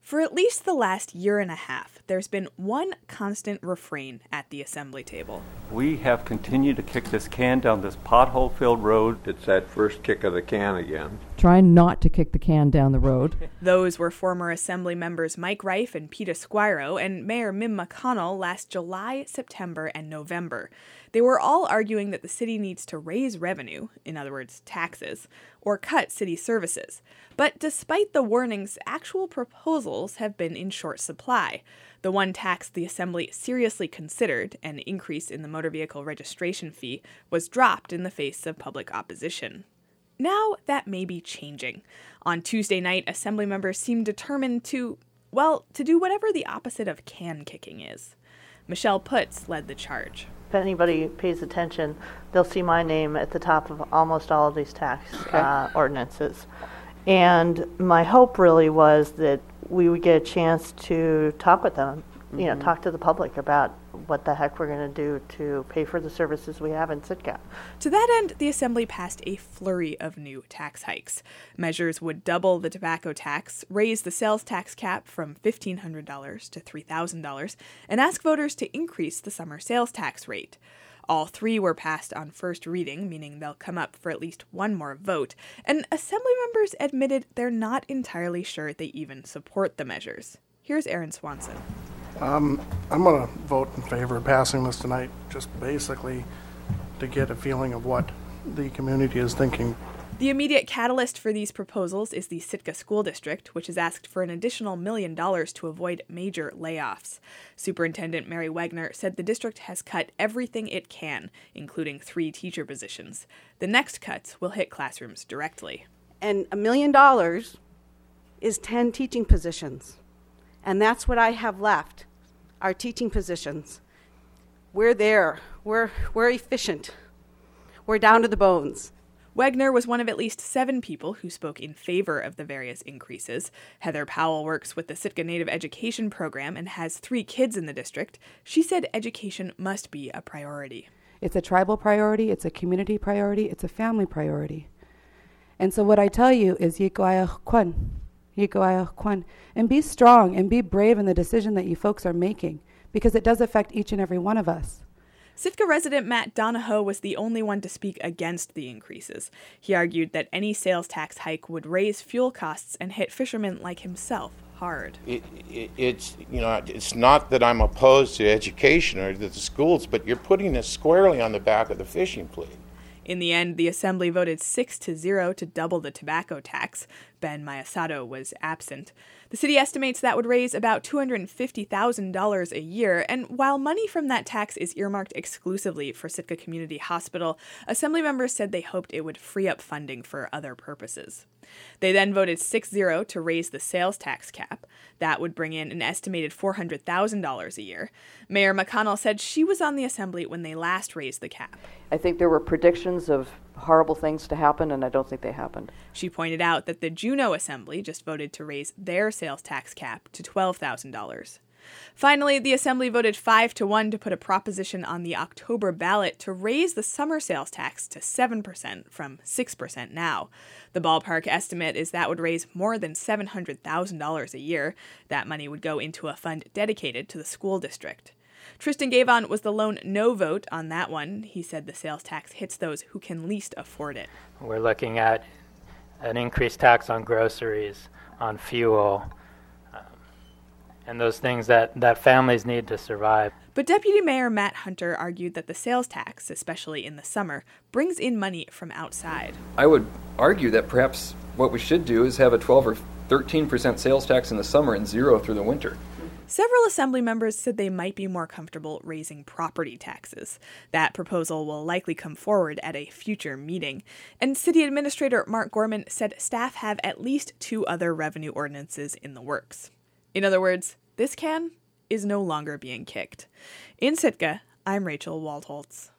For at least the last year and a half, there's been one constant refrain at the assembly table. We have continued to kick this can down this pothole-filled road. It's that first kick of the can again. Try not to kick the can down the road. Those were former Assembly members Mike Rife and Pete Esquiro and Mayor Mim McConnell last July, September, and November. They were all arguing that the city needs to raise revenue, in other words, taxes, or cut city services. But despite the warnings, actual proposals have been in short supply. The one tax the Assembly seriously considered, an increase in the motor vehicle registration fee, was dropped in the face of public opposition. Now that may be changing. On Tuesday night, Assembly members seem determined to do whatever the opposite of can kicking is. Michelle Putz led the charge. If anybody pays attention, they'll see my name at the top of almost all of these tax ordinances. And my hope really was that we would get a chance to talk with them, talk to the public about what the heck we're going to do to pay for the services we have in Sitka. To that end, the Assembly passed a flurry of new tax hikes. Measures would double the tobacco tax, raise the sales tax cap from $1,500 to $3,000, and ask voters to increase the summer sales tax rate. All three were passed on first reading, meaning they'll come up for at least one more vote, and Assembly members admitted they're not entirely sure they even support the measures. Here's Aaron Swanson. I'm going to vote in favor of passing this tonight, just basically to get a feeling of what the community is thinking. The immediate catalyst for these proposals is the Sitka School District, which has asked for an additional $1 million to avoid major layoffs. Superintendent Mary Wagner said the district has cut everything it can, including 3 teacher positions. The next cuts will hit classrooms directly. And $1 million is 10 teaching positions. And that's what I have left, our teaching positions. We're there. We're efficient. We're down to the bones. Wagner was one of at least 7 people who spoke in favor of the various increases. Heather Powell works with the Sitka Native Education Program and has 3 kids in the district. She said education must be a priority. It's a tribal priority, it's a community priority, it's a family priority. And so what I tell you is Yikoayakwan, and be strong and be brave in the decision that you folks are making, because it does affect each and every one of us. Sitka resident Matt Donahoe was the only one to speak against the increases. He argued that any sales tax hike would raise fuel costs and hit fishermen like himself hard. It's not that I'm opposed to education or to the schools, but you're putting this squarely on the back of the fishing fleet. In the end, the Assembly voted 6-0 to double the tobacco tax. Ben Mayasato was absent. The city estimates that would raise about $250,000 a year, and while money from that tax is earmarked exclusively for Sitka Community Hospital, Assembly members said they hoped it would free up funding for other purposes. They then voted 6-0 to raise the sales tax cap. That would bring in an estimated $400,000 a year. Mayor McConnell said she was on the Assembly when they last raised the cap. I think there were predictions of horrible things to happen, and I don't think they happened. She pointed out that the Juneau Assembly just voted to raise their sales tax cap to $12,000. Finally, the Assembly voted 5-1 to put a proposition on the October ballot to raise the summer sales tax to 7% from 6% now. The ballpark estimate is that would raise more than $700,000 a year. That money would go into a fund dedicated to the school district. Tristan Gavon was the lone no vote on that one. He said the sales tax hits those who can least afford it. We're looking at an increased tax on groceries, on fuel, and those things that families need to survive. But Deputy Mayor Matt Hunter argued that the sales tax, especially in the summer, brings in money from outside. I would argue that perhaps what we should do is have a 12 or 13% sales tax in the summer and 0 through the winter. Several Assembly members said they might be more comfortable raising property taxes. That proposal will likely come forward at a future meeting. And City Administrator Mark Gorman said staff have at least 2 other revenue ordinances in the works. In other words, this can is no longer being kicked. In Sitka, I'm Rachel Waldholtz.